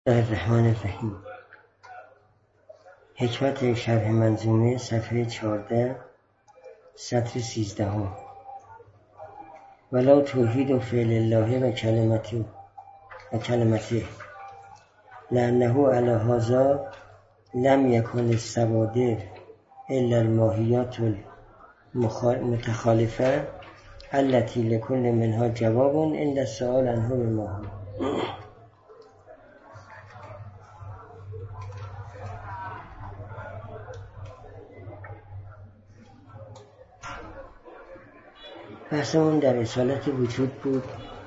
الرحمن الرحیم. حکمت شرح منظومه صفحه 14 سطر 13. ولا توحید فعل الله و کلمته لأنه علی هذا لم یکن الصوادر الا الماهیات المتخالفه التي لكل منها جواب عند السؤال عنه بماهی. بحثمون در اصالت وجود بود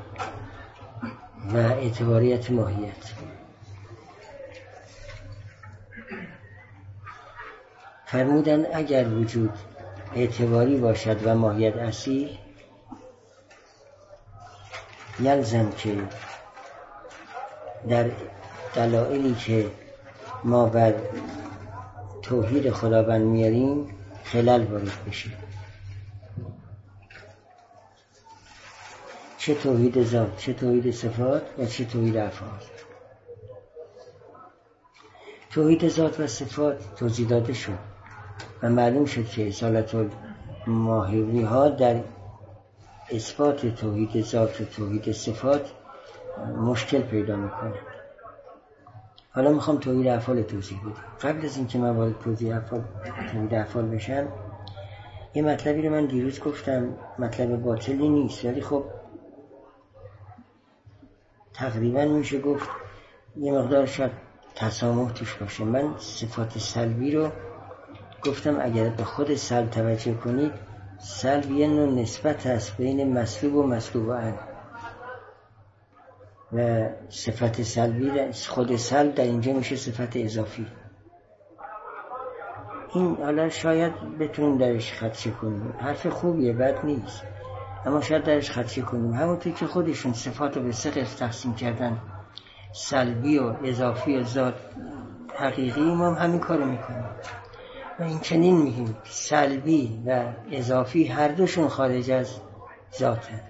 و اعتباریت ماهیت. فرمودن اگر وجود اعتباری باشد و ماهیت اصیل، یلزم که در دلایلی که ما بر توحید خداوند میاریم خلل وارد بشه، چه توحید ذات، چه توحید صفات و چه توحید افعال. توحید ذات و صفات توضیح داده شد و معلوم شد که اصالت الماهوی ها در اثبات توحید ذات و توحید صفات مشکل پیدا میکنه. حالا میخوام توحید افعال توضیح بدم. قبل از اینکه من وارد توحید افعال بشم، یه مطلبی رو من دیروز گفتم، مطلب باطلی نیست، ولی خب تقریبا میشه گفت یه مقدار شاید تسامح توش باشه. من صفات سلبی رو گفتم اگر به خود سلب توجه کنید، سلب یه نوع نسبت هست بین مسلوب و مسلوب عن، و صفت سلبی خود سلب در اینجا میشه صفت اضافی. این حالا شاید بتونیم درش خدشه کنیم، حرف خوبیه، بد نیست، اما شاید درش خدشه کنیم. همونطور که خودشون صفات رو به سه قسم تقسیم کردن، سلبی و اضافی و ذات حقیقی، ما هم همین کارو میکنیم و این چنین میگیم سلبی و اضافی هر دوشون خارج از ذاتن،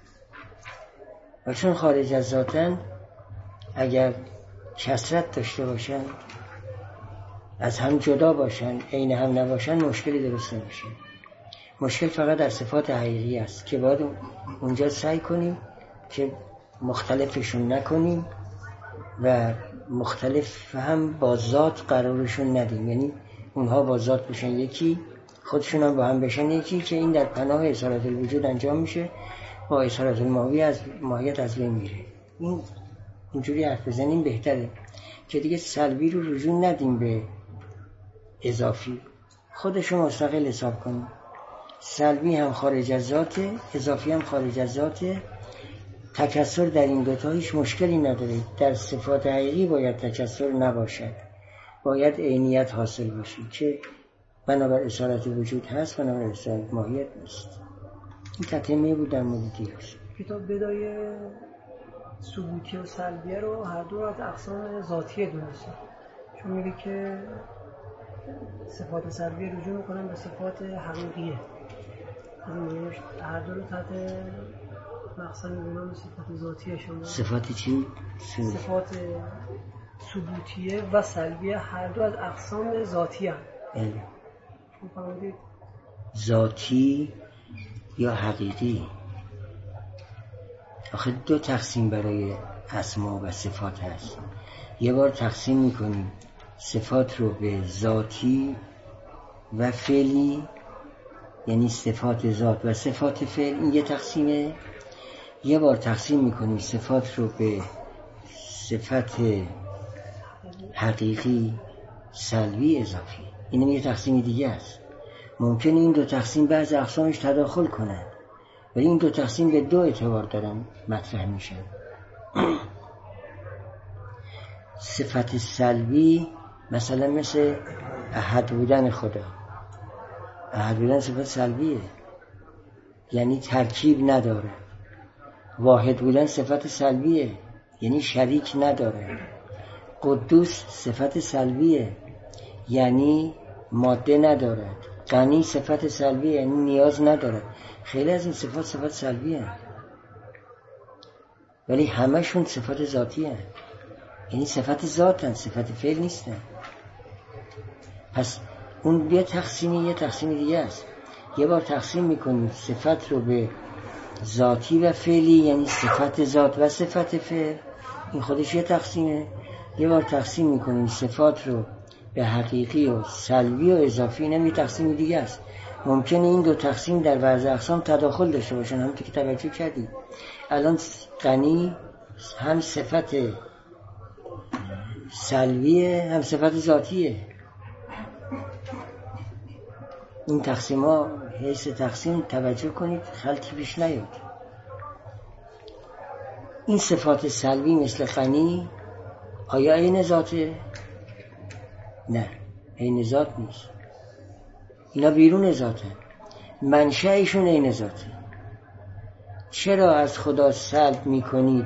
و چون خارج از ذاتن اگر کثرت داشته باشن، از هم جدا باشن، عین هم نباشن، مشکلی درست نمیشه. مشکل فقط در صفات حقیقی است که باید اونجا سعی کنیم که مختلفشون نکنیم و مختلف هم با ذات قرارشون ندیم، یعنی اونها با ذات بشن یکی، خودشون هم با هم بشن یکی، که این در پناه اصالت الوجود انجام میشه، با اصالت الماهی از ماهیت از بین میره. اینجوری حرف بزنیم بهتره که دیگه سلبی رو رجوع ندیم به اضافی، خودشون مستقل حساب کنیم. سلبی هم خارج از ذاته، اضافی هم خارج از ذاته. تکثر در این دوتا هیچ مشکلی نداره. در صفات حقیقی باید تکثر نباشد، باید عینیت حاصل باشی که بنابر اصالت وجود هست، بنابر اصالت ماهیت نیست. این تتمه بود در مورد دیروز. کتاب بدای ثبوتی و سلبیه رو هر دو از اقسام ذاتیه دونسته، چون میگه که صفات سلبیه رجوع میکنن به صفات حقیقیه، هر دو رو تحت مقصد می‌بینم صفات ذاتیه شما. صفات چی؟ صفات ثبوتیه و سلبیه هر دو از اقسام ذاتیه. ذاتی یا حقیقی؟ آخه دو تقسیم برای اسما و صفات هست. یه بار تقسیم میکنیم صفات رو به ذاتی و فعلی، یعنی صفات ذات و صفات فعل، این یه تقسیمه. یه بار تقسیم میکنیم صفات رو به صفت حقیقی، سلبی، اضافی، این یه تقسیم دیگه است. ممکنه این دو تقسیم بعض اقسامش تداخل کنن، ولی این دو تقسیم به دو اعتبار دارن مطرح میشن. صفت سلبی مثلا مثل احد بودن خدا. احد بودن صفت سلبیه، یعنی ترکیب نداره. واحد بودن صفت سلبیه، یعنی شریک نداره. قدوس صفت سلبیه، یعنی ماده ندارد. غنی صفت سلبیه، یعنی نیاز ندارد. خیلی از این صفات سلبیه، ولی همشون صفات ذاتیه. یعنی صفت ذاتن، صفت فعل نیستن. پس اون یه تقسیم دیگه است. یه بار تقسیم میکنیم صفت رو به ذاتی و فعلی، یعنی صفت ذات و صفت فعل، این خودش یه تقسیمه. یه بار تقسیم میکنیم صفات رو به حقیقی و سلبی و اضافی، اینم یه تقسیم دیگه است. ممکنه این دو تقسیم در بعض اقسام تداخل داشته باشن، همونطور که توجه کردید. الان غنی هم صفت سلبیه هم صفت ذاتیه. این تقسیم ها حیث تقسیم توجه کنید خلطی پیش نیاد. این صفات سلبی مثل غنی آیا عین ذاته؟ نه، عین ذات نیست. اینا بیرون ذاته، منشأشون عین ذاته. چرا از خدا سلب میکنید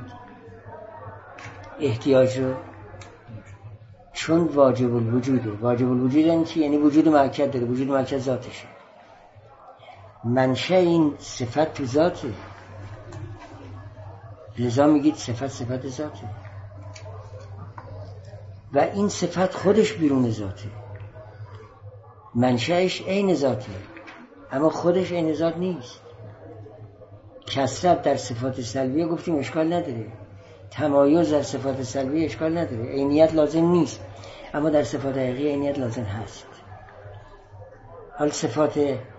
احتیاج رو؟ چون واجب الوجوده. واجب الوجود یعنی چی؟ یعنی وجود مؤکد داره، وجود مؤکد ذاتشه. منشأ این صفت تو ذاته، لذا میگید صفت ذاته. و این صفت خودش بیرون ذاته، منشأش عین ذاته، اما خودش عین ذات نیست. کثرت در صفات سلبیه گفتیم اشکال نداره، تمایز در صفات سلبیه اشکال نداره، عینیت لازم نیست، اما در صفات حقیقی عینیت لازم هست. حال صفات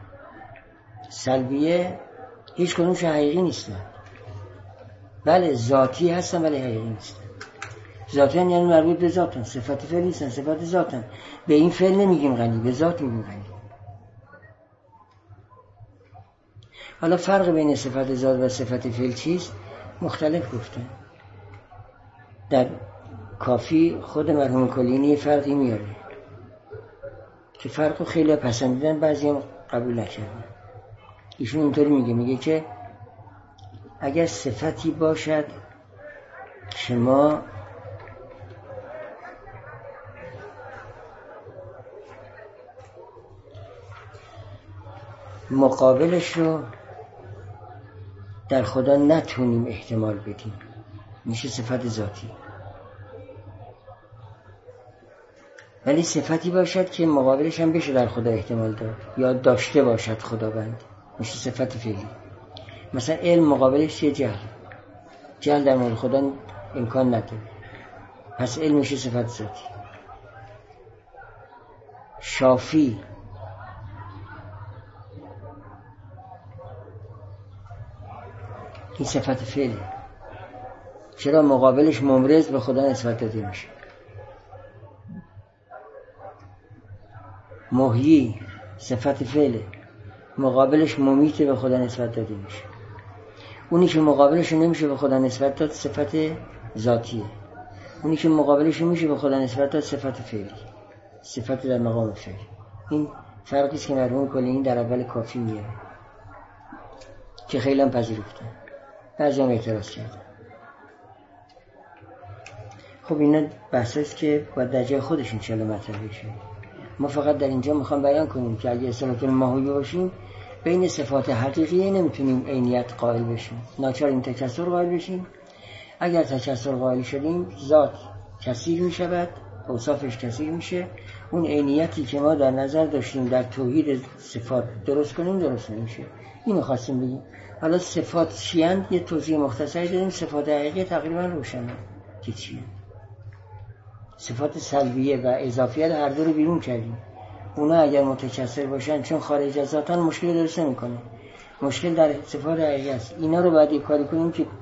سلبیه هیچ کدومش حقیقی نیستن. بله ذاتی هستن ولی حقیقی نیستن. ذاتی یعنی مربوط به ذاتن، صفت فعل نیستن، صفت ذاتن. به این فعل نمیگیم غنی، به ذات میگیم غنی. حالا فرق بین صفت ذات و صفت فعل چیست؟ مختلف گفتن. در کافی خود مرحوم کلینی فرقی میاره که فرقو خیلی پسندیدن، بعضی هم قبول نکردن. ایشون اینطوری میگه که اگر صفتی باشد که ما مقابلش رو در خدا نتونیم احتمال بدیم، میشه صفت ذاتی. ولی صفتی باشد که مقابلش هم بشه در خدا احتمال داد یا داشته باشد خداوند، میشه صفت فعلی. مثلا علم مقابلش چیه؟ جهل در مورد خدا امکان نداره، پس علم میشه صفت ذاتی. شافی این صفت فعله، چرا مقابلش ممرض به خدا نسبت داده میشه. محیی صفت فعله، مقابلش ممیت به خدا نسبت داده میشه. اونی که مقابلش نمیشه به خدا نسبت داد صفت ذاتیه، اونی که مقابلش میشه به خدا نسبت داد صفت فعلی، صفت در مقام فعل. این فرقی است که مرحوم کلینی در اول کافی میاره که خیلی هم پذیرفتن، بعضی هم اعتراض کردن. خب اینا بحث است که باید در جای خودش انشاءالله مطرح بشه. ما فقط در اینجا میخوام بیان کنیم که اگه اصالتون ماهوی باشیم بین صفات حقیقی نمیتونیم عینیت قائل بشیم، ناچار این تکثر قائل بشیم. اگر تکثر قائل شدیم ذات کثیر میشود، اوصافش کثیر میشه، اون عینیتی که ما در نظر داشتیم در توحید صفات درست کنیم درست نمیشه. اینو خواستیم بگیم. حالا صفات چیند یه توضیح مختصری دادیم. صفات حقیقی تقریبا روشنه که چیه. صفات سلبیه و اضافیت هر دو رو بیرون کردیم. اونا اگر متکثر باشن چون خارج از ذاتن مشکل درست نمیکنه، مشکل در صفات حقیقی است. اینا رو باید یک کاری کنیم که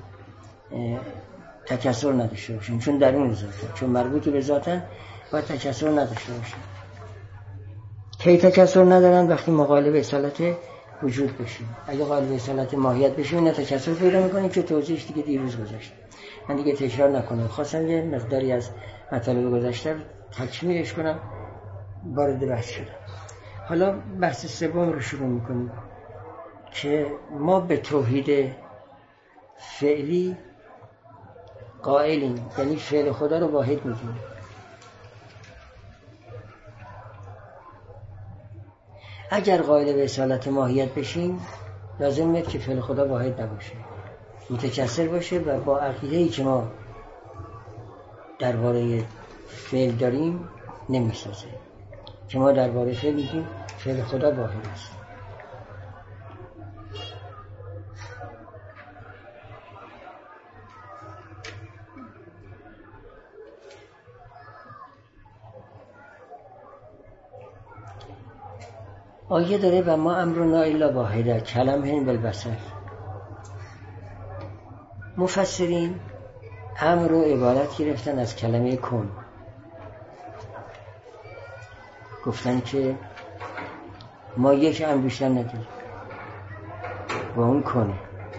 تکثر نداشته باشن، چون درون ذاتن، چون مربوط به ذاتن باید تکثر نداشته باشن. کی تکثر ندارن؟ وقتی مقابل به اصالت وجود بشیم. اگه قائل به اصالت ماهیت بشیم اینا تکثر پیدا میکنیم که توضیحش دیگه دیروز گذاشت، من دیگه تکرار نکنم. خواستم یه مقداری از مطالب گذشته تکمیلش کنم، وارد بحث شدم. حالا بحث سوم رو شروع میکنیم که ما به توحید فعلی قائلیم، یعنی فعل خدا رو واحد میدونیم. اگر قائل به اصالت ماهیت بشیم لازم میاد که فعل خدا واحد نباشه، متکثر باشه و با عقیده‌ای که ما درباره فعل داریم نمیسازه، که ما درباره فعل میگیم فعل خدا واحد است. آیه داره و ما امرنا الا واحده کلمه بالبصر. مفسرین امر رو عبارت گرفتن از کلمه کن، گفتن که ما یک امر بیشتر نداریم و اون کنه.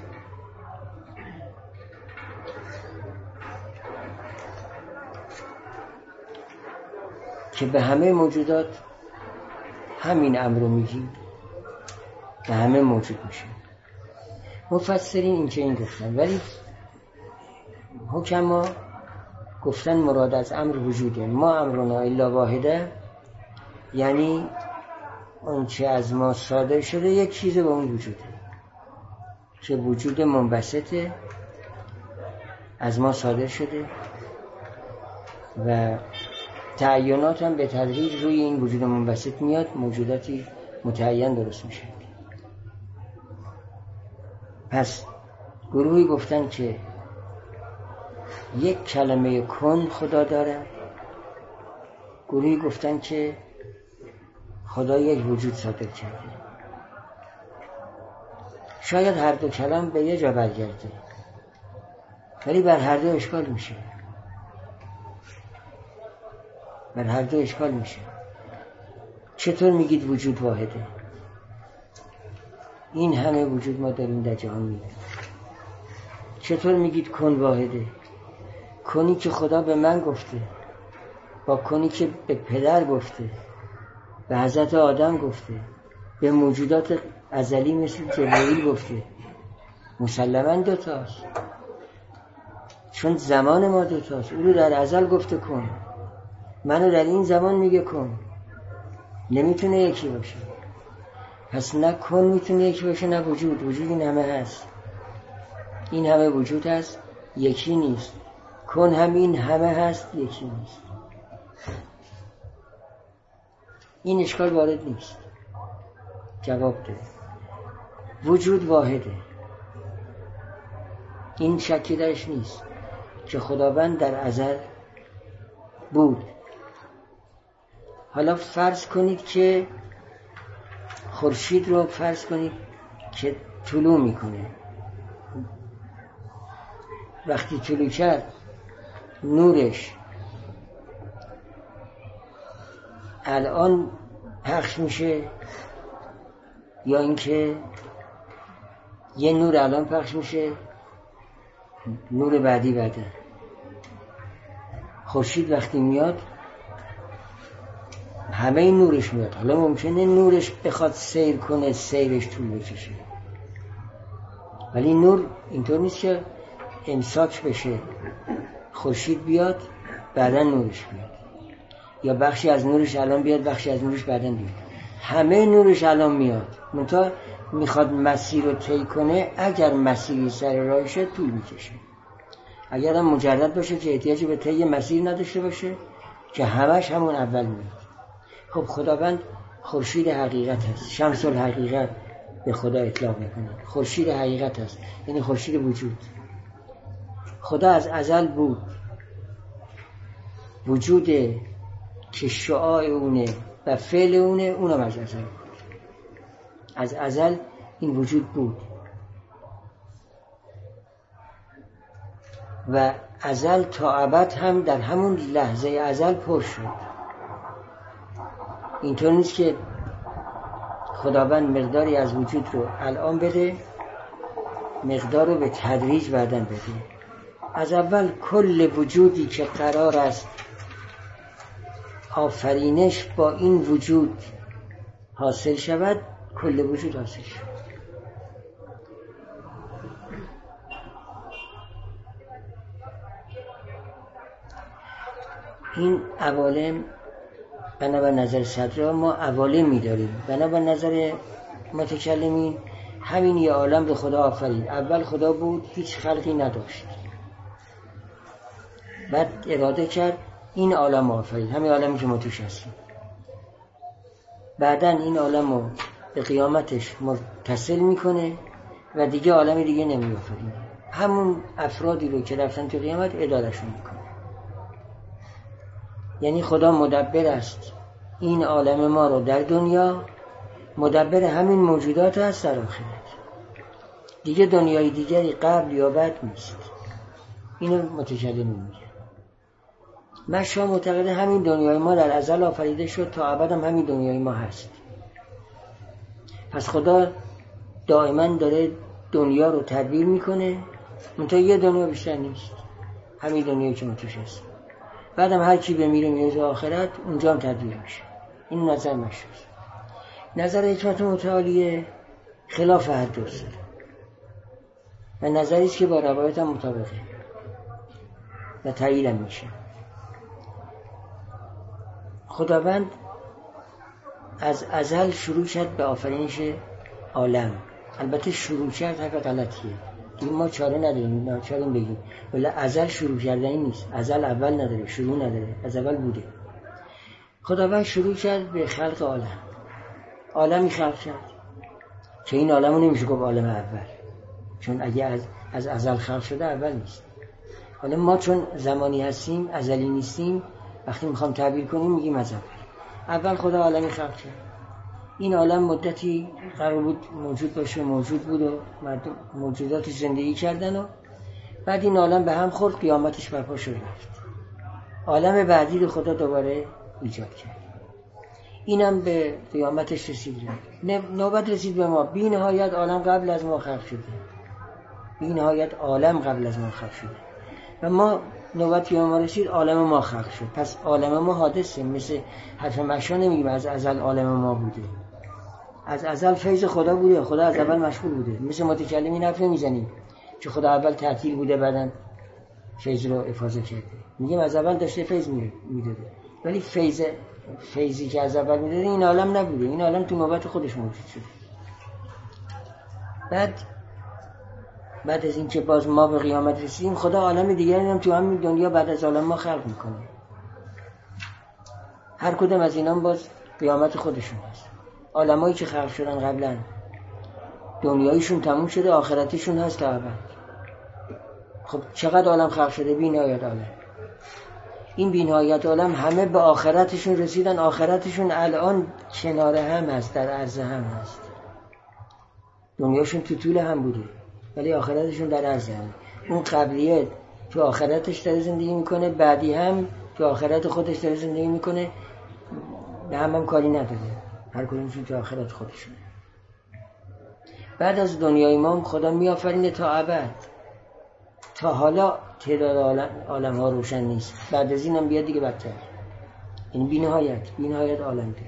که به همه موجودات همین امر رو میگیم، به همه موجود میشه. مفسرین این که این گفتن، ولی حکما گفتن مراد از امر وجوده. ما امرنا الا واحده یعنی اون چه از ما صادر شده یک چیز به اون وجوده، که وجود منبسطه از ما صادر شده و تعینات هم به تدریج روی این وجود منبسط میاد، موجوداتی متعین درست میشه. پس گروهی گفتن که یک کلمه کن خدا داره، گروهی گفتن که خدا یک وجود صادر کرده. شاید هر دو کلام به یه جا برگرده، ولی بر هر دو اشکال میشه. بر هر دو اشکال میشه. چطور میگید وجود واحده؟ این همه وجود ما داریم در جهان میبینیم. چطور میگید کن واحده؟ کنی که خدا به من گفته، با کنی که به پدر گفته، به حضرت آدم گفته، به موجودات ازلی مثل جبرئیل گفته، مسلماً دوتاست، چون زمان ما دوتاست. او رو در ازل گفته کن، منو در این زمان میگه کن، نمیتونه یکی باشه. پس نه کن میتونه یکی باشه نه وجود. وجود این همه هست، این همه وجود هست، یکی نیست. کن هم این همه هست، یکی نیست. این اشکال وارد نیست. جواب ده. وجود واحده، این شکی درش نیست که خداوند در ازل بود. حالا فرض کنید که خورشید رو فرض کنید که طلوع میکنه. وقتی طلوع کرد نورش الان پخش میشه یا اینکه یه نور الان پخش میشه نور بعدی بعده؟ خورشید وقتی میاد همه این نورش میاد. حالا ممکنه نورش بخواد سیر کنه، سیرش طول بکشه، ولی نور اینطور نیست که امساک بشه، خورشید بیاد بعدن نورش بیاد، یا بخشی از نورش الان بیاد بخشی از نورش بعدن بیاد. همه نورش الان میاد، منتها میخواد مسیر رو طی کنه. اگر مسیری سر راهشه طول میکشه، اگر هم مجرد باشه که احتیاجی به طی مسیر نداشته باشه که همش همون اول میاد. خب خداوند خورشید حقیقت هست، شمس الحقیقت به خدا اطلاق میکنه. خورشید حقیقت هست یعنی خورشید وجود. خدا از ازل بود، وجود که شعاع اونه و فعل اونه، اونم از ازل بود. از ازل این وجود بود و ازل تا ابد هم در همون لحظه ازل پر شد. اینطور نیست که خداوند مقداری از وجود رو الان بده، مقدار رو به تدریج بعدن بده. از اول کل وجودی که قرار است آفرینش با این وجود حاصل شود، کل وجود حاصل شد. این عوالم بنابر نظر صدرا ما عوالم می‌داریم، بنابر نظر متکلمین همین یه عالم به خدا آفرید. اول خدا بود، هیچ خلقی نداشت. بعد اراده کرد این عالم آفرید، همین عالمی که ما توش هستیم. بعدن این عالم رو به قیامتش متصل میکنه و دیگه عالم دیگه نمیآفرینه. همون افرادی رو که رفتن تو قیامت ادارهشون میکنه. یعنی خدا مدبر است این عالم ما رو در دنیا، مدبر همین موجودات هست در آخرت. دیگه دنیای دیگری قبل یا بعد نیست. اینو متکلم میگه. مشا معتقد همین دنیای ما در ازل آفریده شد، تا ابد هم همین دنیای ما هست. پس خدا دائما داره دنیا رو تدبیر میکنه، منتها یه دنیا بیشتر نیست، همین دنیایی که ما توش هست. بعدم هر کی بمیره میره تو آخرت، اونجا هم تدبیر میشه. این نظر مشاست. نظر حکمت متعالیه خلاف هر دوست و نظری است که با روایت هم مطابقه و تایید هم میشه. خداوند از ازل شروع شد به آفرینش عالم. البته شروع کرد حرف غلطیه، این ما چاره نداریم، ناچاریم بگیم، ولی ازل شروع کردنی نیست. ازل اول نداره، شروع نداره، از اول بوده. خداوند شروع کرد به خلق عالم. عالمی خلق کرد که این عالم رو نمیشه گفت عالم اول، چون اگه از ازل خلق شده اول نیست. حالا ما چون زمانی هستیم، ازلی نیستیم، وقتی میخوام تعبیر کنیم میگیم از اول خدا عالمی خلق کرد. این عالم مدتی قرار بود موجود باشه، موجود بود و موجوداتش زندگی کردن و بعد این عالم به هم خورد، قیامتش برپا شد رفت. عالم بعدی رو خدا دوباره ایجاد کرد. اینم به قیامتش رسید. نوبت رسید به ما. بی نهایت عالم قبل از ما خلق شده. بی نهایت عالم قبل از ما خلق شده. و ما نوبتی به ما رسید، عالم ما خلق شد. پس عالم ما حادثه. مثل حرف مشا نمیگیم از ازل عالم ما بوده. از ازل فیض خدا بوده، خدا از اول مشغول بوده. مثل متکلمین حرف نمیزنیم که خدا اول تعطیل بوده بعدن فیض رو افاضه کرده. میگیم از اول داشته فیض میداده، ولی فیضی که از اول میداده این عالم نبوده. این عالم تو نوبت خودش موجود شده. بعد از این که باز ما به قیامت رسیدیم، خدا عالم دیگری هم تو همین دنیا بعد از عالم ما خلق میکنه. هر کدوم از اینا باز قیامت خودشون هست. عالمایی که خلق شدن قبلا دنیایشون تموم شده، آخرتشون هست تا ابد. خب چقدر عالم خلق شده؟ بی نهایت عالم. این بی نهایت عالم همه به آخرتشون رسیدن. آخرتشون الان کنار هم هست، در عرض هم هست. دنیاشون تو طول هم بوده ولی آخرتشون در عرض هم. اون قبلیه تو آخرتش داره زندگی میکنه، بعدی هم تو آخرت خودش داره زندگی میکنه، به هم کاری نداره. هر کدومشون تو آخرت خودشونه. بعد از دنیای ما خدا میآفرینه تا ابد. تا حالا تعداد عالم ها روشن نیست، بعد از اینم بیاد دیگه بدتر. این بی نهایت عالم ده.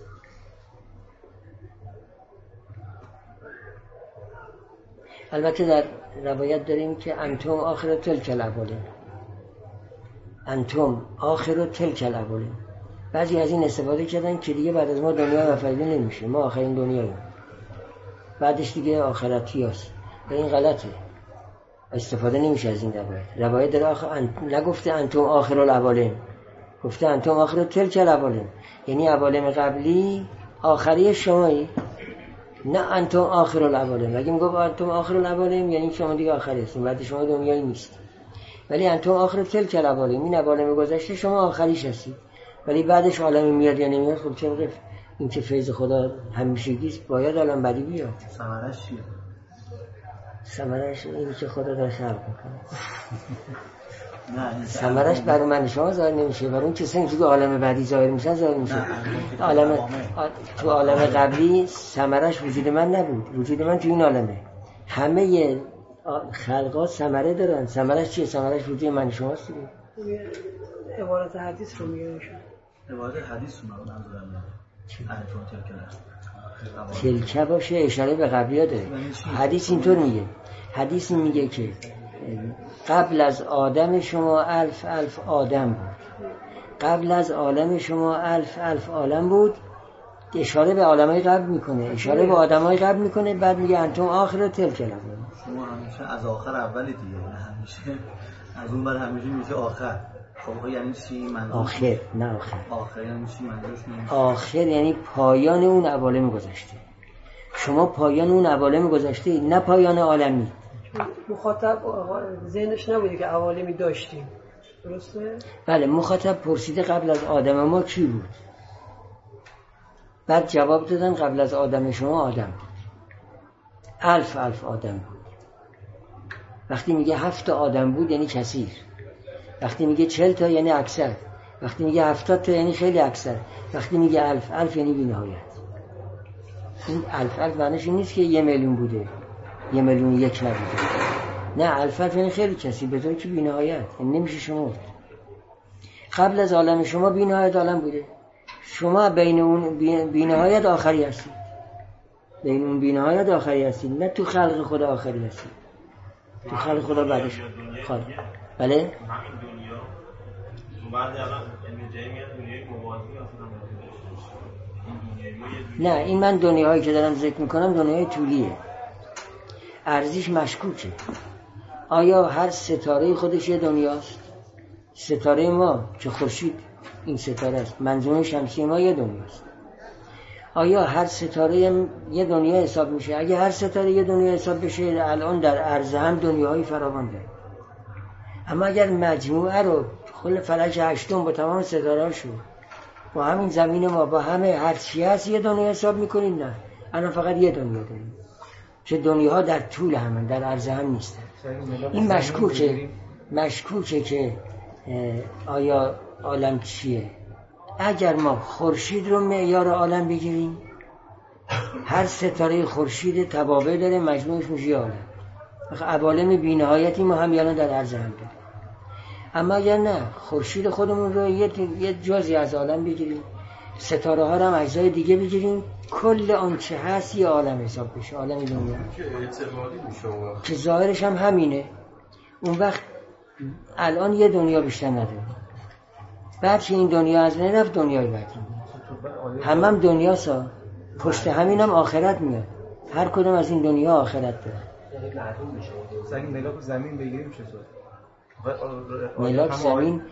البته در روایت داریم که انتم آخر تلک الاولین. انتم آخر تلک الاولین. بعضی از این استفاده کردن که دیگه بعد از ما دنیا آفریده نمیشه، ما آخرین دنیاییم، بعدش دیگه آخرتی هست. و این غلطه، استفاده نمیشه از این روایت داره. نگفته انتم آخر الاولین، گفته انتم آخر تلک الاولین، یعنی عوالم قبلی آخری شمایی. نه انتم آخر الاولین. اگه میگفت انتم آخر الاولین یعنی شما دیگه آخری هستین، بعد شما دنیایی نیست. ولی انتم آخر تلک الاولین، این عوالم گذشته شما آخریش هستید، ولی بعدش عالم میاد یا نمیاد. خب چرا این که فیض خدا همیشگیست، باید عالم بعدی بیاد. ثمرش چیه؟ ثمرش اینی که خدا داره خلق میکنه. نه ثمرش برای من شما ظاهر نمیشه، برای اون کسایی که عالم بعدی ظاهر میشن ظاهر میشه. تو عالم قبلی ثمرش وجود من نبود، وجود من تو این عالمه. همه خلقات ثمره دارن. ثمرش چیه؟ ثمرش وجود من شماست دیگه. عبارت حدیث رو میگه میشه. عبارت حدیث رو منظورم تلکه باشه اشاره به قبلی ها داره. حدیث اینطور میگه، حدیث میگه که قبل از آدم شما الف آدم بود، قبل از عالم شما الف عالم بود. اشاره به عالمای قبل میکنه، اشاره به آدمای قبل میکنه. بعد میگه انتم آخر تلک الاولین. شما همیشه از آخر اولی دیگه، نه همیشه از اون بر همیشه میشه آخر. خب یعنی چی منظور؟ آخر، نه آخر. آخر یعنی چی منظورش؟ آخر یعنی پایان اون عوالم گذشته. شما پایان اون عوالم گذشته، نه پایان عالمی. مخاطب ذهنش نبوده که عوالمی داشتیم، درسته؟ بله، مخاطب پرسیده قبل از آدم ما کی بود، بعد جواب دادن قبل از آدم شما آدم بود، 1000 آدم بود. وقتی میگه 7 آدم بود یعنی کثیر، وقتی میگه 40 تا یعنی اکثر، وقتی میگه 70 تا یعنی خیلی اکثر، وقتی میگه 1000 یعنی بی نهایت. این 1000 معنیش این نیست که 1,000,000 بوده، 1,000,001 نبوده، نه 1000 یعنی خیلی کثیر، به طوری که بی نهایت، یعنی نمیشه شما. قبل از عالم شما بی نهایت عالم بوده، شما بین اون بی نهایت آخری هستید، بین اون بی نهایت آخری هستید، نه تو خلق خدا آخری هستید، تو خلق خدا بعدش خالق. بله؟ همین دنیا بعد الان جایی میاد دنیای موازی نه، این من دنیاهایی که دارم ذکر میکنم دنیای طولیه، ارزش مشکوکه. آیا هر ستاره خودش یه دنیاست؟ ستاره ما که خورشید این ستاره است، منظومه شمسی ما یه دنیاست. آیا هر ستاره یه دنیا حساب میشه؟ اگه هر ستاره یه دنیا حساب بشه الان در عرض هم دنیاهای فراوان داره. اما اگر مجموعه رو کل فلک هشتم با تمام ستاره‌هاشو با همین زمین ما با همه هر چی هست یه دنیا حساب میکنین؟ نه، الان فقط یه دنیا داریم که دنیاها در طول همن، در عرض هم نیستن. این مشکوکه که آیا عالم چیه؟ اگر ما خورشید رو معیار عالم بگیریم، هر ستاره خورشید توابع داره، مجموعش میشه عالم. عوالم بی‌نهایتی ما هم الان در عرض هم داریم. اما اگر نه، خورشید خودمون رو یه جزئی از عالم بگیریم، ستاره ها رو هم اجزای دیگه بگیریم، کل آنچه هست یه عالم حساب بشه، عالم دنیا که اعتباری میشه که ظاهرش هم همینه. اون وقت الان یه دنیا بیشتر نداریم، بعد که این دنیا از بین رفت دنیای بعدی هم دنیاسا، پشت همینم آخرت میاد، هر کدوم از این دنیا آخرت داره. یعنی معلوم میشه اگه ملاک زمین بگیریم چطور؟ ملاک زمین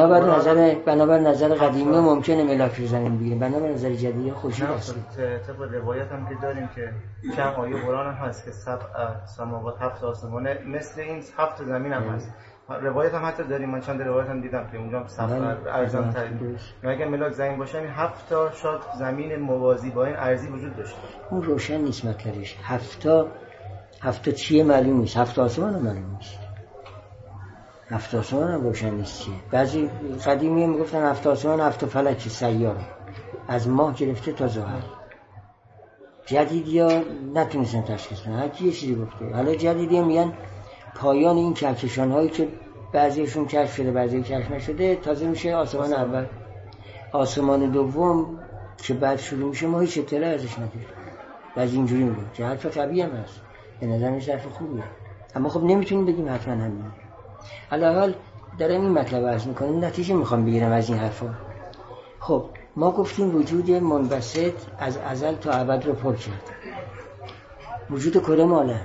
بنابر نظر قدیمی ممکنه ملاک زمین بگیریم، بنابر نظر جدید خورشید است. طبق روایت هم که داریم که چند آیه قرآن هم هست که 7 سماوات 7 آسمان مثل این 7 زمین هم هست. روایت هم حتی داریم، من چند روایت هم دیدم که اونجا سفر ارزان ترین. اگه ملاک زمین باشه این 7 تا شاید زمین موازی با این ارضی وجود داشته. اون روشن نیست مطلبش. 7 چیه معلوم نیست، 7 آسمان هم معلوم نیست. 7 آسمان هم روشن نیست چیه. بعضی قدیمی میگفتن 7 آسمان 7 فلک سیاره، از ماه گرفته تا زحل. جدیدیا نتونستن تشخیص بدن، هر کی یه چیزی گفته. حالا جدیدیا میگن پایان این کهکشان هایی که بعضیشون کشف شده بعضی کشف نشده تازه میشه آسمان اول. آسمان دوم که بعد شروع میشه ما هیچ اطلاعی ازش نداریم. بعضی اینجوری میگن که حرف طبیعی هم هست، به نظر میاد حرف خوبیه، اما خب نمیتونیم بگیم حتما همینه. حالا دارم این مطلب عرض میکنم، نتیجه میخوام بگیرم از این حرفا. خب ما گفتیم وجود منبسط از ازل تا ابد رو پر کرد. وجود کدام عالم؟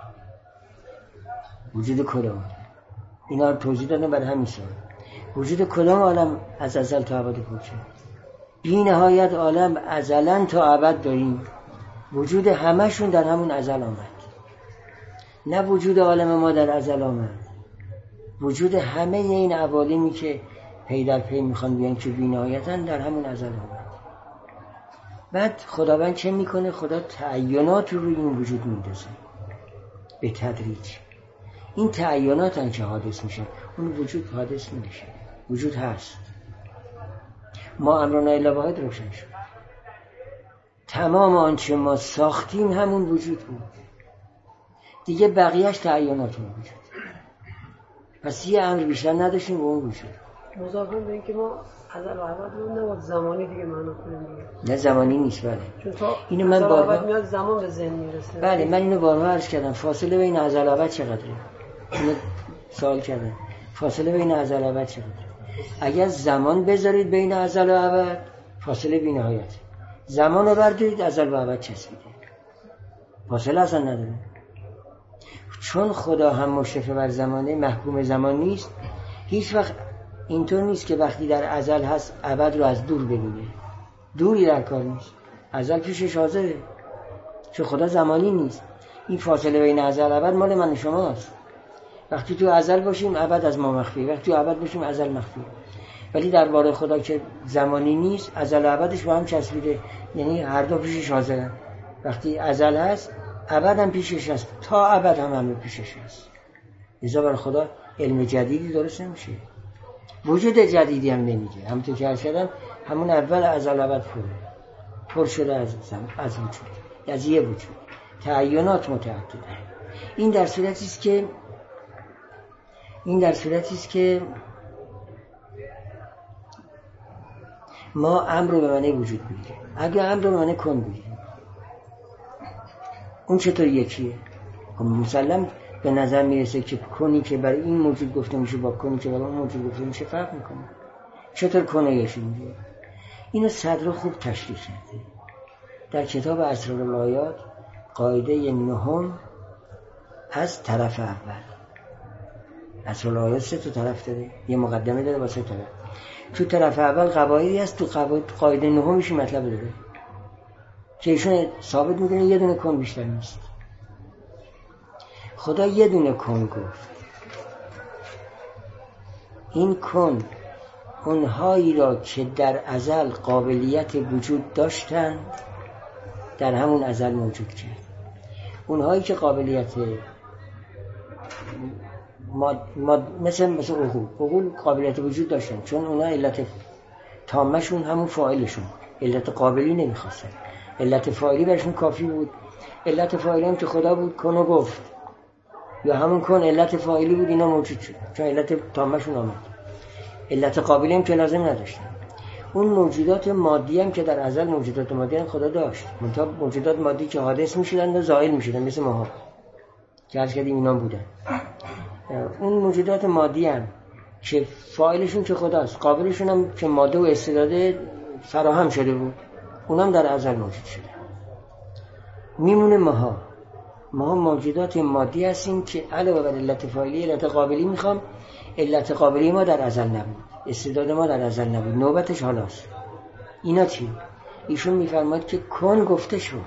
وجود کدام؟ اینا رو توضیح دادم برای همین سوال. وجود کدام عالم از ازل تا ابد پر کرد؟ بی نهایت عالم ازلن تا ابد داریم، وجود همشون در همون ازل آمد. نه وجود عالم ما در ازل آمد، وجود همه این عوالمی که پی در پی میخوان بیان که بی نهایتن در همون ازل آمد. بعد خداوند چه میکنه؟ خدا تعینات رو روی این وجود میندازه به تدریج. این تعینات هم که حادث میشه، اون وجود حادث نمیشه، وجود هست. ما امرنا الا واحد روشن شد، تمام آنچه ما ساختیم همون وجود بود دیگه، بقیهش تعینات اون وجود. پس یه امر بیشتر نداشتیم به اون وجود. مضافاً به اینکه ما ازل و ابد رو نباید زمانی دیگه معنا کنیم دیگه. نه زمانی نیست. بله چون تا اینو من بارها میاد زمان به ذهن میرسه. بله من اینو بارها عرض کردم، فاصله بین ازل و ابد چقدره؟ اینو سوال کردم، فاصله بین ازل و ابد چقدره؟ اگر زمان بذارید بین ازل و ابد فاصله بی‌نهایت، زمان رو بردارید ازل و ابد چسبیده، فاصله اصلا نداره. چون خدا هم مشرف بر زمانه، محکوم زمان نیست، هیچ وقت اینطور نیست که وقتی در ازل هست ابد رو از دور ببینه. دوری در کار نیست. ازل پیشش حاضره، چون خدا زمانی نیست. این فاصله بین ازل ابد مال من و شماست. وقتی تو ازل باشیم ابد از ما مخفی، وقتی تو ابد باشیم ازل مخفی. ولی درباره خدا که زمانی نیست، ازل و ابدش با هم چسبیده، یعنی هر دو پیشش حاضرن. وقتی ازل هست ابد هم پیشش هست، تا ابد هم پیشش هست. لذا برای خدا علم جدیدی درست نمیشه، وجود جدیدی هم نمیگه. همونطور که عرض کردم همون اول ازل ابد پر شده از وجود، از یه وجود، تعینات متعدده. این در صورتی است که ما امر رو به معنی وجود بگیریم. اگه امر رو به معنی کن بگیریم، اون چطور یکیه؟ مسلم به نظر میرسه که کنی که برای این موجود گفته میشه با کنی که برای اون موجود گفته میشه فرق میکنه. چطور کنه یکی میگه؟ اینو صدر خوب تشریح کرده در کتاب اسرارالآیات، قاعده 9 از طرف اول. اسرارالآیات 3 طرف داره، یه مقدمه داره با 3 طرف. تو طرف اول قواعدی هست، تو قاعده 9 میشه مطلب داره که ایشون ثابت میکنه یه دونه کن بیشتر نیست. خدا یه دونه کن گفت. این کن اونهایی را که در ازل قابلیت وجود داشتن در همون ازل موجود کرد. اونهایی که قابلیت مثل عقول قابلیت وجود داشتن، چون اونا علت تامشون همون فاعلشون، علت قابلی نمیخواستن، علت فاعلی برشون کافی بود. علت فاعلی هم که خدا بود، کنو گفت، یا همون کن علت فاعلی بود، اینا موجود شد چون علت تامشون آمد. علت قابلی هم که لازم نداشتن. اون موجودات مادی هم که در ازل موجودات مادی هم خدا داشت، منتها موجودات مادی که حادث میشدن و زائل میشدن، مثل ماها که عرض کردیم اینا بودن. اون موجودات مادی هم که فاعلشون که خداست، قابلشون هم که ماده و استعداد فراهم شده بود، اونم در ازل موجود شده. میمونه ماها موجودات مادی هستیم که علاوه بر علت فاعلی علت قابلی میخوام. علت قابلی ما در ازل نبود، استعداد ما در ازل نبود، نوبتش حالاست. اینا چی؟ ایشون میفرماید که کن گفته شد.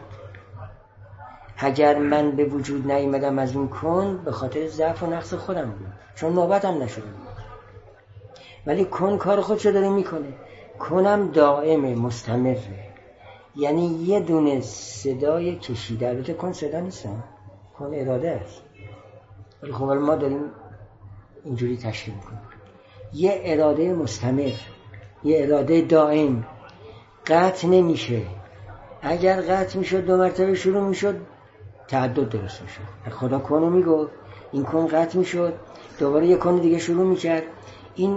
اگر من به وجود نیامدم از اون کن، به خاطر ضعف و نقص خودم بود، چون نوبتم نشده بود. ولی کن کار خودشو داره میکنه. کنم دائمه، مستمره، یعنی یه دونه صدای کشیده. البته کن صدا نیست، کن اراده است، ولی خب ما داریم اینجوری تشریح میکنیم. یه اراده مستمر، یه اراده دائم، قطع نمیشه. اگر قطع میشد 2 مرتبه شروع میشد، تعدد درست میشد. خدا کنو میگفت، این کن قطع میشد، دوباره یه کن دیگه شروع میکرد. این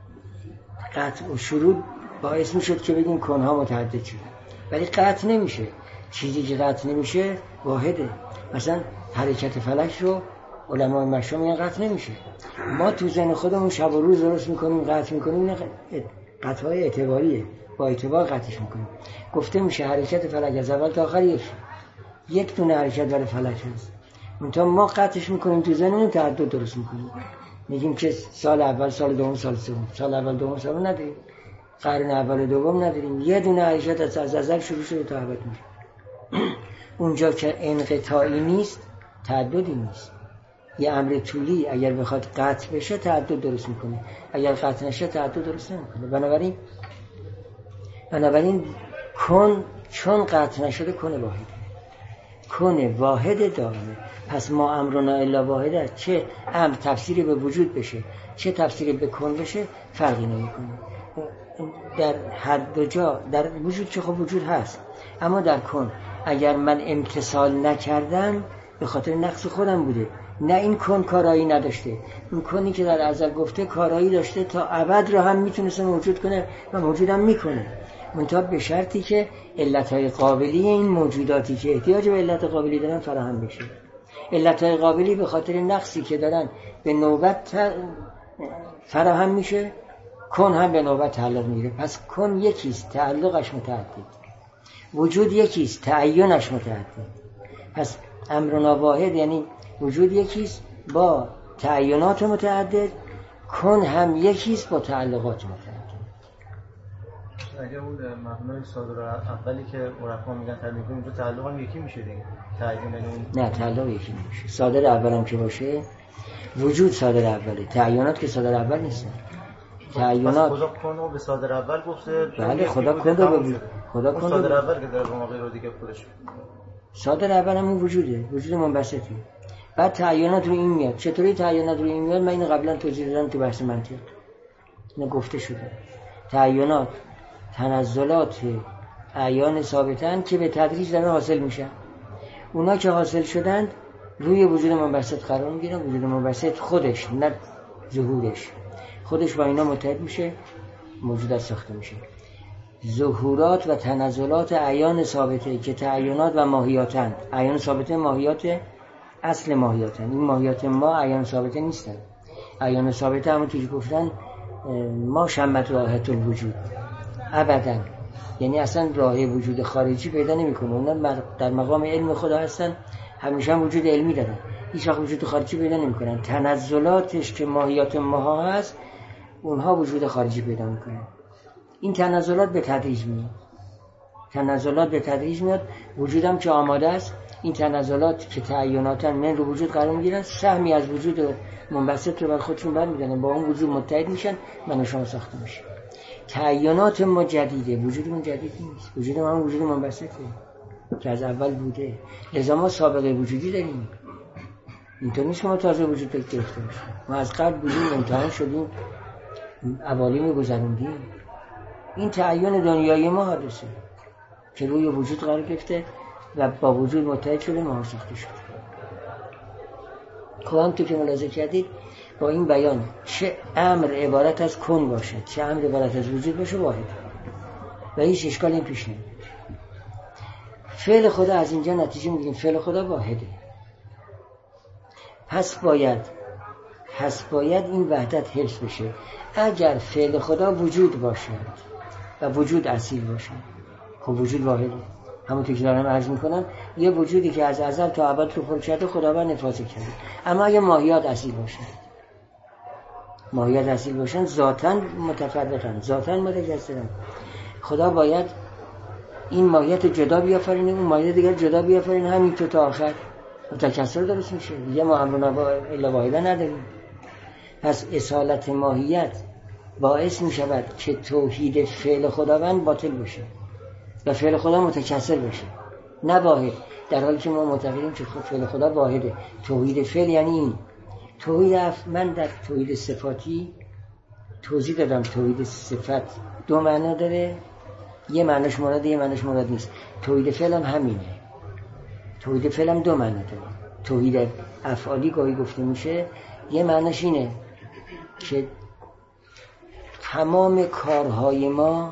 قطع و شروع باعث میشد که بگیم کنها متعدد شد. ولی قطع نمیشه. چیزی که قطع نمیشه واحده. مثلا حرکت فلک رو علمای مشروع میگن قطع نمیشه. ما تو ذهن خودمون شب و روز درست میکنیم، قطع میکنیم. این قطعهای اعتباریه، با اعتبار قطعش میکنیم. گفته میشه حرکت فلک از اول تا آخر یک دونه حرکت برای فلک هست. منتها ما قطعش میکنیم، تو ذهنمون تعدد درست میکنیم. میگیم که سال اول، سال دوم، سال سوم. سال اول، دوم، سوم نداریم، قرن اول و دوم نداریم. یه دونه حرکت از ازل شروع شده تا ابد میشه. اونجا که انقطاعی نیست، تعددی نیست. یه امر طولی اگر بخواد قطع بشه تعدد درست میکنه، اگر قطع نشه تعدد درست نمیکنه. بنابراین کن چون قطع نشده کن واحده، کن واحد دائمه. پس ما امرنا الا واحده، چه امر تفسیری به وجود بشه چه تفسیری به کن بشه فرقی نمیکنه. در هر دو جا، در وجود که خب وجود هست، اما در کن اگر من امتثال نکردم به خاطر نقص خودم بوده. نه این کن کارایی نداشته، این کنی که در ازل گفته کارایی داشته، تا ابد رو هم میتونسته موجود کنه و موجودم میکنه، منتها به شرطی که علتهای قابلی این موجوداتی که احتیاج به علت قابلی دارن فراهم بشه. علتهای قابلی به خاطر نقصی که دارن به نوبت فراهم میشه، کن هم به نوبت تعلق میگیره. پس کن یکیست، تعلقش متعدد. وجود یکیست، تعینش متعدد. پس امرنا واحد یعنی وجود یکیست با تعینات متعدد، کن هم یکیست با تعلقات متعدد. اگه اون مبنای صادر اولی که عرفا میگن تعلق اونجا تعلق هم یکی میشه دیگه. تعیین اون نه تعلق یکی نمیشه. صادر اول هم که باشه وجود صادر اوله، تعیینات که صادر اول نیستن. تعیینات خدا کن به صادر اول گفته. بله خدا کن رو خدا کن صادر اول که داره با ما غیر دیگه خودش. صادر اول هم وجوده، وجود منبسطه. بعد تعیینات رو این میاد. چطوری تعیینات رو این میاد؟ من اینو قبلا توضیح دادم تو بحث منطق. اینو گفته شده. تعیینات تنزلات اعیان ثابتن که به تدریج دارن حاصل میشن. اونا که حاصل شدند روی وجود منبسط قرار میگیرن. وجود منبسط خودش نه ظهورش، خودش با اینا متحد میشه، موجودات ساخته میشه. ظهورات و تنزلات اعیان ثابته که تعیینات و ماهیاتند. اعیان ثابته ماهیات اصل ماهیاتند. این ماهیات ما اعیان ثابته نیستن. اعیان ثابته همون که گفتن ما شمت راحت الوجود ابدا، یعنی اصلا راه وجود خارجی پیدا نمیکنه. اونا در مقام علم خدا هستن، همیشه هم وجود علمی دارن، هیچ وقت وجود خارجی پیدا نمیکنن. تنزلاتش که ماهیات ماها هست اونها وجود خارجی پیدا میکنن. این تنزلات به تدریج میاد، تنزلات به تدریج میاد. وجودم که آماده است، این تنزلات که تعییناتن من رو وجود قرار میگیرن، سهمی از وجود منبسط رو بر خودشون برمیدارن، با اون وجود متحد میشن، من و شما ساخته میشه. تعیینات ما جدیده، وجودمون جدید نیست. وجود ما وجود منبسطه که از اول بوده. لذا ما سابقه وجودی داریم. اینطور نیست که ما تازه وجود گرفته باشیم. ما از قبل بودیم، امتحان شدیم، اوالیم گذروندیم. این تعیین دنیای ما حادثه که روی وجود قرار گرفته و با وجود متحد شده، ما ساخته شده. خب تو که ملاحظه کردید با این بیان چه امر عبارت از کن باشه، چه امر عبارت از وجود باشه، واحد و هیچ اشکالی پیش نمیاد. فعل خدا از اینجا نتیجه میگیریم فعل خدا واحده. پس باید این وحدت حفظ بشه. اگر فعل خدا وجود باشد و وجود اصیل باشد، خب وجود واحده. همونطور که دارم عرض میکنم یه وجودی که از ازل تا ابد رو پر کرده خداوند حفاظت کرده. اما اگه ماهیات اصیل باشن ذاتاً متفرقن، ذاتاً متجسدن. خدا باید این ماهیت جدا بیافرینه، اون ماهیت دیگر جدا بیافرینه، همینطور تا آخر تکثر درست میشه. یه ما امرنا الا واحده نداریم. پس اصالت ماهیت باعث میشود که توحید فعل خداوند باطل بشه و فعل خدا متکثر بشه، نه واحد. در حالی که ما معتقدیم که فعل خدا واحده. توحید فعل یعنی این. من در توحید صفاتی توضیح دادم. توحید صفت دو معنا داره، یه معناش مراده، یه معناش مراد نیست. توحید فعل هم همینه. توحید فعل هم دو معنا داره. توحید افعالی گاهی گفته میشه، یه معناش اینه که تمام کارهای ما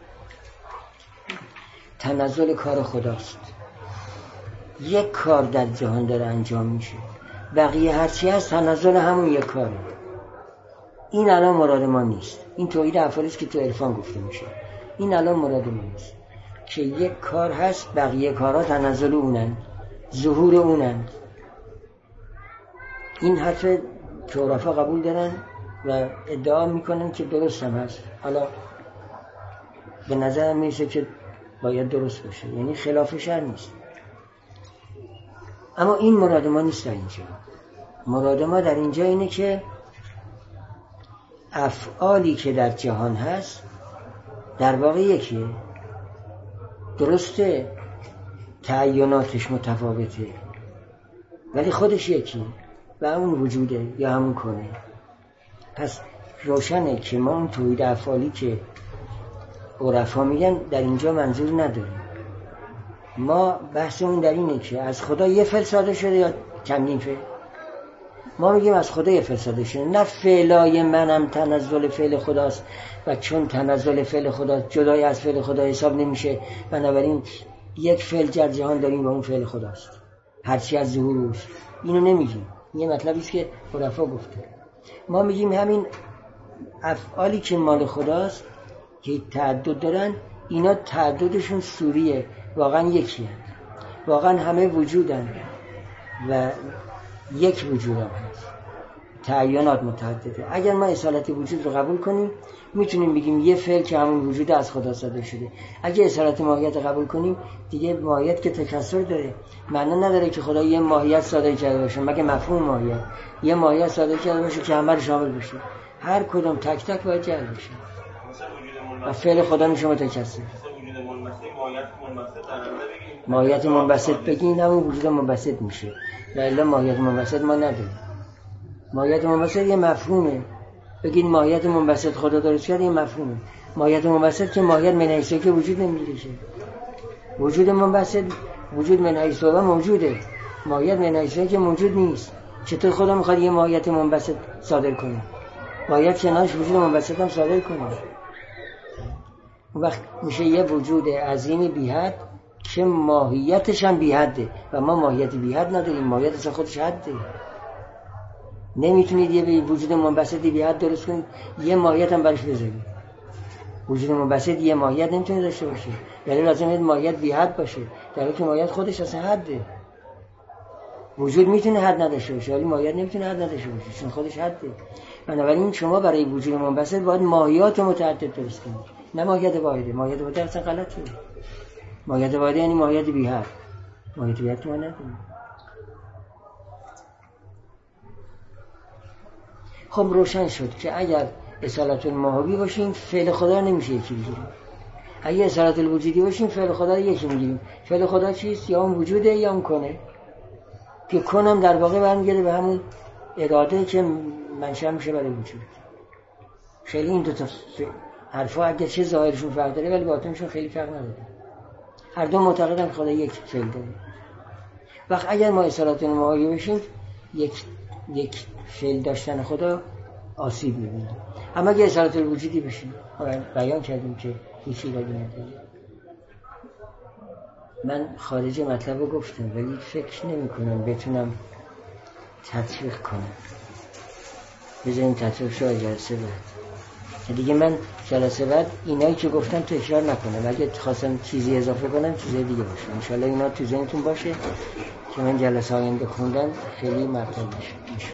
تنزل کار خداست. یک کار در جهان داره انجام میشه، بقیه هرچی هست تنزل همون یک کاره. این الان مراد ما نیست. این توحید افعالی است که تو عرفان گفته میشه. این الان مراد ما نیست که یک کار هست، بقیه کارها تنزل اونن، ظهور اونن. این حرف که عرفا قبول دارن و ادعا میکنن که درست هم هست. حالا به نظر میرسه که باید درست باشه، یعنی خلاف شرع نیست. اما این مراد ما نیست در اینجا. مراد ما در اینجا اینه که افعالی که در جهان هست در واقع یکیه. درسته تعییناتش متفاوته ولی خودش یکی و اون وجوده یا همون کنه. پس روشنه که ما اون توحید افعالی که عرفا میگن در اینجا منظور نداریم. ما بحثمون در اینه که از خدا یه فعل صادر شده یا چندین فعل. ما میگیم از خدا یه فعل صادر شده، نه فعلای منم تنزل فعل خداست و چون تنزل فعل خدا جدای از فعل خدا حساب نمیشه، بنابراین یک فعل در جهان داریم و اون فعل خداست، هرچی از ظهور اوست. اینو نمیگیم. یه مطلبی است که عرفا گفته. ما میگیم همین افعالی که مال خداست که تعدد دارن، اینا تعددشون صوریه، واقعا یکیه، واقعا همه وجودن و یک وجود هم هست. تعینات متعدده. اگر ما اصالت وجود رو قبول کنیم میتونیم بگیم یه فعل که همون وجود از خدا صادر شده. اگه اصالت ماهیت رو قبول کنیم دیگه ماهیت که تکثر داره، معنا نداره که خدا یه ماهیت صادر کرده باشه، مگه مفهوم ماهیت یه ماهیت صادر کرده باشه که همه رو شامل بشه. هر کدوم تک تک باید جعل بشه و فعل خدا میشه متکثر. ماهیت منبسط بگین همون وجود منبسط میشه، ولی ماهیت منبسط ما نداریم. ماهیت منبسط یه مفهومه. بگین ماهیت منبسط خدا درست کرده، یه مفهومه. ماهیت منبسط که ماهیت من حیث که وجود نمیگیره که وجود منبسط، وجود من حیث موجوده، ماهیت من حیث که موجود نیست. چطور خدا میخواد یه ماهیت منبسط صادر کنه؟ ماهیت کنارش وجود منبسط هم صادر کنه. اون وقت میشه یه وجود عظیم بی حد که ماهیتش هم بی حده و ما ماهیت بی حد نداریم، ماهیتش خودش حده. نمیتونید یه وجود منبسطی بی حد درست کنید یه ماهیت هم برش بذارید. وجود منبسط یه ماهیت نمیتونه داشته باشه، یعنی لازمه ماهیت بی حد باشه، در حالی که ماهیت خودش اصلا حده. وجود میتونه حد نداشته باشه ولی ماهیت نمیتونه حد نداشته باشه چون خودش حده. بنابراین شما برای وجود منبسط باید ماهیات متعدد درست کنید، نه ماهیت واحده. ماهیت واحده اصلا غلطه. ماهیت واحده یعنی ماهیت بی حد. ماهیت بی حد ما نداریم. خب روشن شد که اگر اصالت الماهوی باشیم فعل خدا رو نمیشه یکی بگیریم. اگر اصالت الوجودی باشیم فعل خدا رو یکی میگیریم. فعل خدا چیست؟ یا اون وجوده یا اون کنه، که کنم در واقع برمیگرده به همون اراده که منشأ میشه برای وجود. خیلی این دو تا حرفا اگه چه ظاهرشون فرق داره ولی باطنشون خیلی فرق نداره. هر دو معتقدن خدا یک فعل داره. وقت اگر ما اصالت الماهوی باشیم یک فعل داشتن خدا آسیب می‌بینه. اما اگه اصالت الوجودی بشیم بیان کردیم که هیچ ایرادی نداره. من خارج مطلب رو گفتم ولی فکر نمی کنم بتونم تطبیق کنم. بذاریم تطبیق شو جلسه بعد. دیگه من جلسه بعد اینایی که گفتم تکرار نکنم. اگه خواستم چیزی اضافه کنم چیزی دیگه باشه. انشالله اینا تو ذهنتون باشه که من جلسه آینده خوندم خیلی مطلب میشه.